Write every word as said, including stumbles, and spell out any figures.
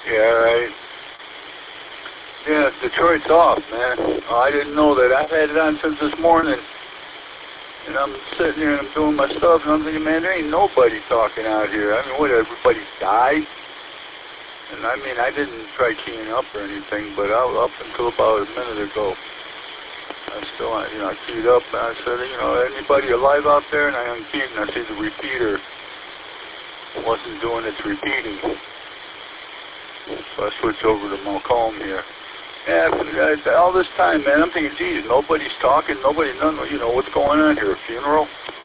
Yeah, right. Yeah, Detroit's off, man. Oh, I didn't know that. I've had it on since this morning. And I'm sitting here and I'm doing my stuff, and I'm thinking, man, there ain't nobody talking out here. I mean, what, everybody died? And I mean, I didn't try keying up or anything, but I, up until about a minute ago, I still, you know, I keyed up, and I said, you know, anybody alive out there? And I unkeyed, and I see the repeater wasn't doing its repeating. So I switched over to Malcolm here. Yeah, all this time, man, I'm thinking, geez, nobody's talking, nobody, none, you know, what's going on here, a funeral?